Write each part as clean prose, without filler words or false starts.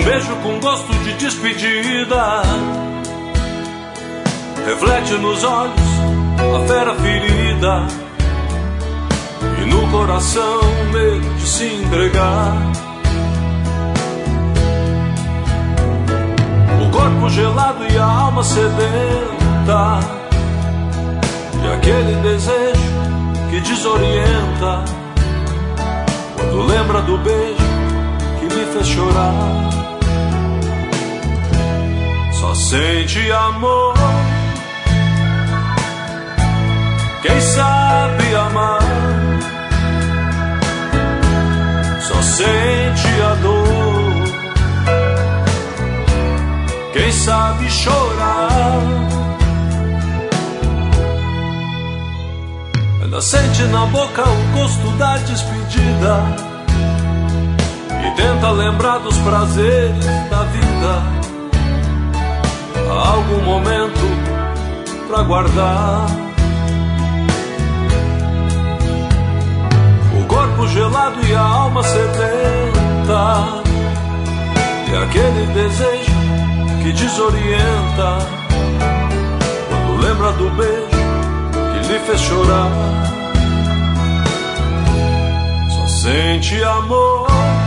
Um beijo com gosto de despedida, reflete nos olhos a fera ferida, e no coração medo de se entregar. O corpo gelado e a alma sedenta, e aquele desejo que desorienta quando lembra do beijo que me fez chorar. Só sente amor quem sabe amar, só sente a dor quem sabe chorar. Ainda sente na boca o gosto da despedida e tenta lembrar dos prazeres da vida. Há algum momento pra guardar. O corpo gelado e a alma sedenta, e aquele desejo que desorienta quando lembra do beijo que lhe fez chorar. Só sente amor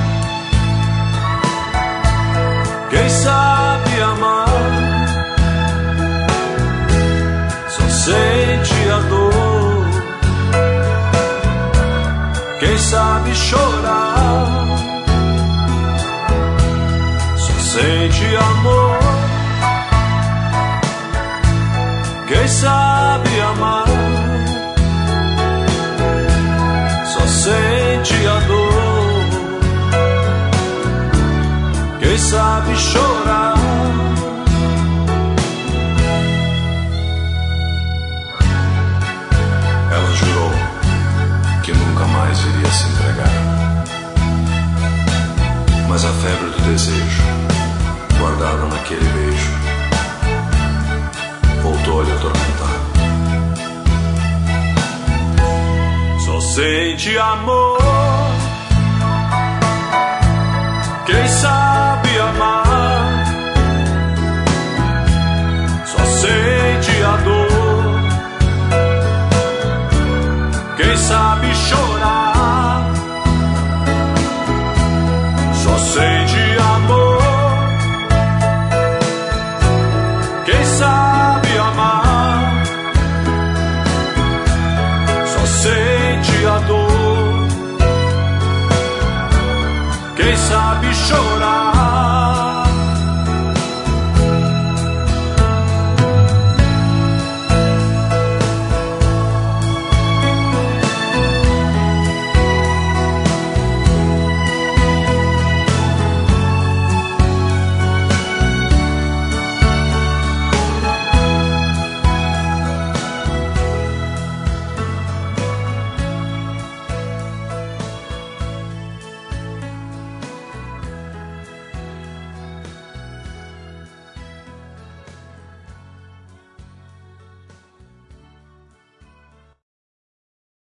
quem sabe amar, só sente a dor quem sabe chorar. Só sente amor quem sabe amar, só sente a dor quem sabe chorar. Ela jurou que nunca mais iria se entregar, mas a febre do desejo, guardada naquele beijo, voltou a lhe atormentar. Só sente amor quem sabe amar, só sente a dor quem sabe chorar. Só sente amor quem sabe amar, só sente a dor quem sabe chorar.